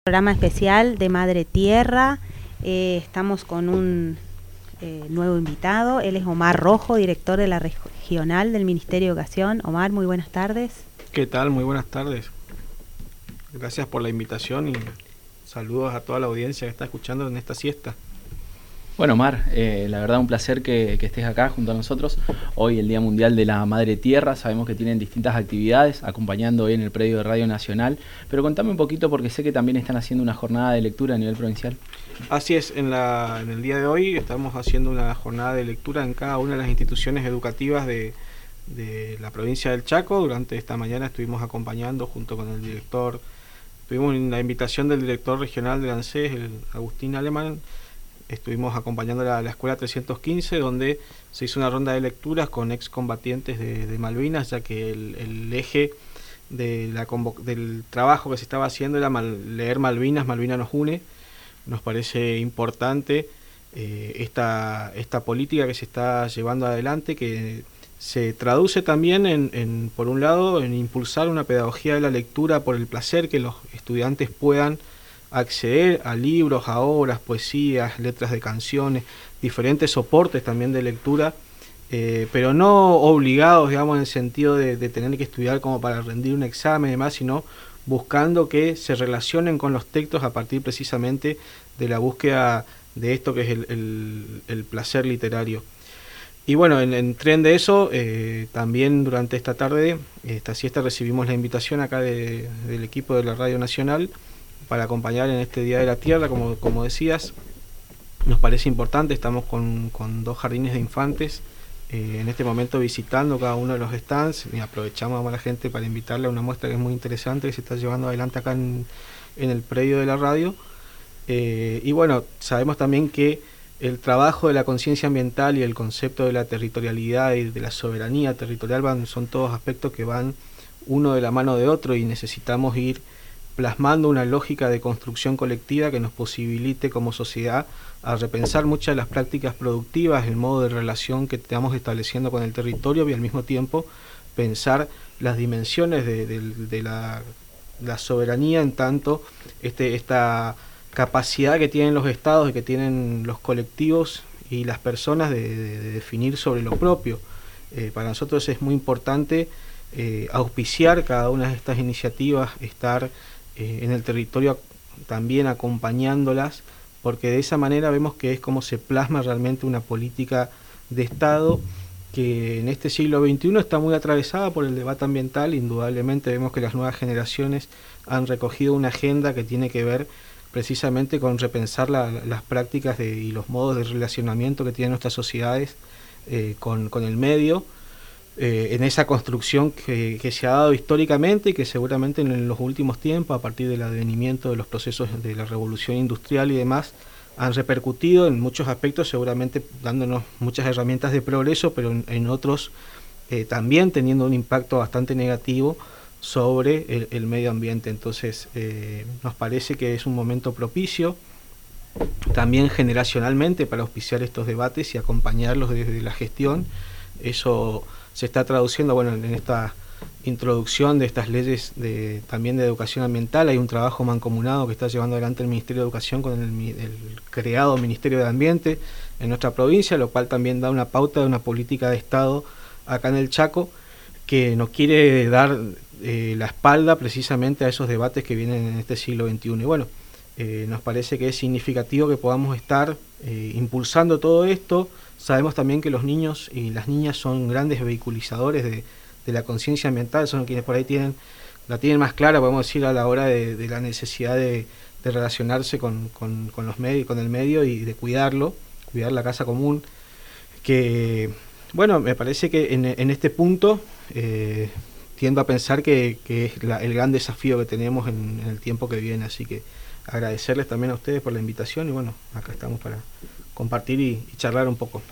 Programa especial de Madre Tierra. Estamos con un nuevo invitado. Él es Omar Rojo, director de la regional del Ministerio de Educación. Omar, muy buenas tardes. ¿Qué tal? Muy buenas tardes. Gracias por la invitación y saludos a toda la audiencia que está escuchando en esta siesta. Bueno, Omar, la verdad un placer que estés acá junto a nosotros. Hoy el Día Mundial de la Madre Tierra, sabemos que tienen distintas actividades acompañando hoy en el predio de Radio Nacional, pero contame un poquito porque sé que también están haciendo una jornada de lectura a nivel provincial. Así es, en el día de hoy estamos haciendo una jornada de lectura en cada una de las instituciones educativas de la provincia del Chaco. Durante esta mañana estuvimos acompañando junto con el director, tuvimos la invitación del director regional del ANSES, el Agustín Alemán. Estuvimos acompañando a la escuela 315, donde se hizo una ronda de lecturas con excombatientes de Malvinas, ya que el eje del trabajo que se estaba haciendo era leer Malvinas, Malvinas nos une. Nos parece importante esta política que se está llevando adelante, que se traduce también por un lado, en impulsar una pedagogía de la lectura por el placer, que los estudiantes puedan acceder a libros, a obras, poesías, letras de canciones, diferentes soportes también de lectura, pero no obligados, digamos, en el sentido de tener que estudiar como para rendir un examen y demás, sino buscando que se relacionen con los textos a partir precisamente de la búsqueda de esto que es el placer literario. Y bueno, en tren de eso, también durante esta tarde, esta siesta, recibimos la invitación acá del equipo de la Radio Nacional para acompañar en este Día de la Tierra, como decías. Nos parece importante, estamos con 2 jardines de infantes, en este momento visitando cada uno de los stands, y aprovechamos a la gente para invitarle a una muestra que es muy interesante, que se está llevando adelante acá en el predio de la radio. Y bueno, sabemos también que el trabajo de la conciencia ambiental y el concepto de la territorialidad y de la soberanía territorial son todos aspectos que van uno de la mano de otro, y necesitamos ir plasmando una lógica de construcción colectiva que nos posibilite como sociedad a repensar muchas de las prácticas productivas, el modo de relación que estamos estableciendo con el territorio, y al mismo tiempo pensar las dimensiones de la soberanía, en tanto esta capacidad que tienen los estados y que tienen los colectivos y las personas de definir sobre lo propio. Para nosotros es muy importante auspiciar cada una de estas iniciativas, estar en el territorio también acompañándolas, porque de esa manera vemos que es como se plasma realmente una política de Estado que en este siglo XXI está muy atravesada por el debate ambiental. Indudablemente vemos que las nuevas generaciones han recogido una agenda que tiene que ver precisamente con repensar las prácticas y los modos de relacionamiento que tienen nuestras sociedades con el medio, en esa construcción que se ha dado históricamente y que seguramente en los últimos tiempos, a partir del advenimiento de los procesos de la revolución industrial y demás, han repercutido en muchos aspectos, seguramente dándonos muchas herramientas de progreso, pero en otros también teniendo un impacto bastante negativo sobre el medio ambiente. Entonces nos parece que es un momento propicio también generacionalmente para auspiciar estos debates y acompañarlos desde la gestión. Eso se está traduciendo, bueno, en esta introducción de estas leyes también de educación ambiental. Hay un trabajo mancomunado que está llevando adelante el Ministerio de Educación con el creado Ministerio de Ambiente en nuestra provincia, lo cual también da una pauta de una política de Estado acá en el Chaco, que nos quiere dar la espalda precisamente a esos debates que vienen en este siglo XXI. Y bueno, nos parece que es significativo que podamos estar impulsando todo esto. Sabemos también que los niños y las niñas son grandes vehiculizadores de la conciencia ambiental, son quienes por ahí la tienen más clara, podemos decir, a la hora de la necesidad de relacionarse con los medios, con el medio, y de cuidar la casa común. Que bueno, me parece que en este punto tiendo a pensar que es el gran desafío que tenemos en el tiempo que viene. Así que agradecerles también a ustedes por la invitación, y bueno, acá estamos para compartir y charlar un poco.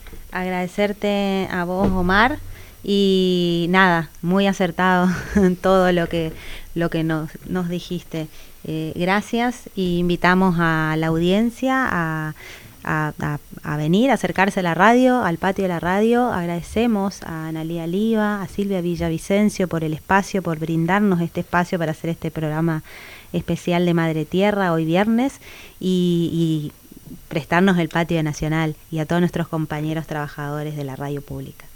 Agradecerte a vos, Omar, y nada, muy acertado en todo lo que nos dijiste. Gracias, y invitamos a la audiencia a venir, a acercarse a la radio, al patio de la radio. Agradecemos a Analía Liva, a Silvia Villavicencio por el espacio, por brindarnos este espacio para hacer este programa especial de Madre Tierra hoy viernes y prestarnos el patio nacional y a todos nuestros compañeros trabajadores de la radio pública.